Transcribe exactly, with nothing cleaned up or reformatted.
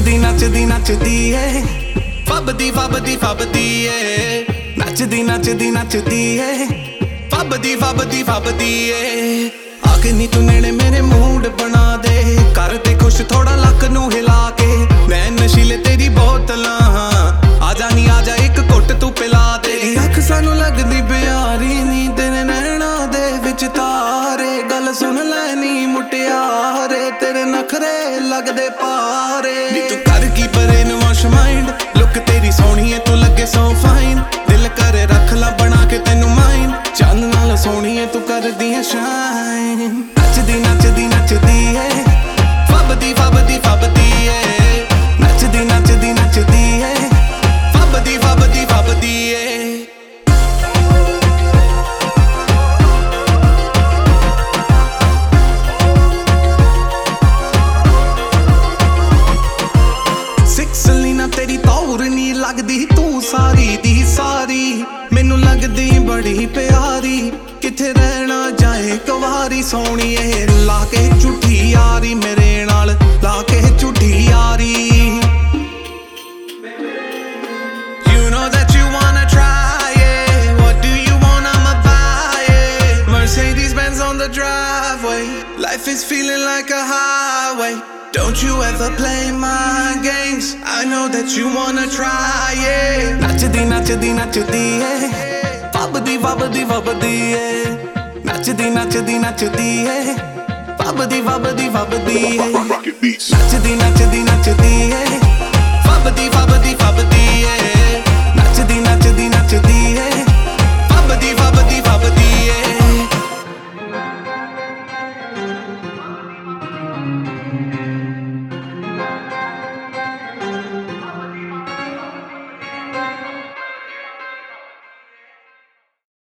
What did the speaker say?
ਨੱਚਦੀ ਨੱਚਦੀ ਨੱਚਦੀ ਏ ਫੱਬਦੀ ਫੱਬਦੀ ਫੱਬਦੀ ਏ ਨੱਚਦੀ ਨੱਚਦੀ ਨੱਚਦੀ ਏ ਫੱਬਦੀ ਫੱਬਦੀ ਫੱਬਦੀ ਏ ਆ ਕੇ ਨੀ ਤੂੰ ਨੇੜੇ ਮੇਰੇ ਮੂਡ ਬਣਾ ਦੇ ਕਰ ਦੇ ਖੁਸ਼ ਥੋੜਾ ਲੱਕ ਨੂੰ ਹਿਲਾ ਕੇ ਮੈਂ ਨਸ਼ੀਲੇ ਤੇਰੀ ਬੋਤਲਾਂ ਆਜਾ ਨੀ ਆਜਾ ਇੱਕ ਘੁੱਟ ਤੂੰ ਪਿਲਾ ਦੇ ਅੱਖ ਸਾਨੂੰ ਲੱਗਦੀ ਪਿਆਰੀ ਨੀ ਤੇਰੇ ਨੈਣਾ ਦੇ ਵਿੱਚ ਤਾਰੇ ਗੱਲ ਸੁਣ ਲੈ ਨੀ ਮੁਟਿਆਰੇ ਤੇਰੇ ਨਖਰੇ ਲੱਗਦੇ ਪਾਰੇ ਨੀ ਤੂੰ ਕਰ ਕੀ ਬਰੇਨ ਵਾਸ਼ ਮਾਈਂਡ ਲੁੱਕ ਤੇਰੀ ਸੋਹਣੀ ਏ ਤੂੰ ਲੱਗੇ ਸੋ ਫਾਈਨ ਦਿਲ ਕਰੇ ਰੱਖ ਲਾ ਬਣਾ ਕੇ ਤੈਨੂੰ ਮਾਈਨ ਚੰਨ ਨਾਲ ਸੋਹਣੀ ਏ ਤੂੰ ਕਰਦੀ ਏ ਸ਼ਾਈਨ ਨੱਚਦੀ ਨੱਚਦੀ ਨੱਚਦੀ ਏ ਫੱਬਦੀ ਫੱਬਦੀ ਫੱਬਦੀ ਏ ਨੱਚਦੀ ਨੱਚਦੀ ਨੱਚਦੀ ਏ ਫੱਬਦੀ ਫੱਬਦੀ ਫੱਬਦੀ ਏ ਸਲੀਨਾ ਤੇਰੀ ਤੌਰ ਨੀ ਲੱਗਦੀ ਤੂੰ ਸਾਰੀ ਦੀ ਸਾਰੀ ਮੈਨੂੰ ਲੱਗਦੀ ਬੜੀ ਪਿਆਰੀ ਕਿੱਥੇ ਰਹਿਣਾ ਜਾਏ ਕਵਾਰੀ ਸੋਹਣੀਏ ਲਾ ਕੇ ਝੂਠੀ ਯਾਰੀ ਮੇਰੇ ਨਾਲ ਲਾ ਕੇ ਝੂਠੀ ਯਾਰੀ You know that you wanna try it What do you want, I'ma buy it Mercedes Benz on the driveway Life is feeling like a highway Don't you ever play my games I know that you wanna try it ਨੱਚਦੀ ਨੱਚਦੀ ਨੱਚਦੀ ਏ ਫੱਬਦੀ ਫੱਬਦੀ ਫੱਬਦੀ ਏ ਨੱਚਦੀ ਨੱਚਦੀ ਨੱਚਦੀ ਏ ਫੱਬਦੀ ਫੱਬਦੀ ਫੱਬਦੀ ਏ ਨੱਚਦੀ ਨੱਚਦੀ ਨੱਚਦੀ ਏ ਫੱਬਦੀ ਫੱਬਦੀ ਫੱਬਦੀ ਏ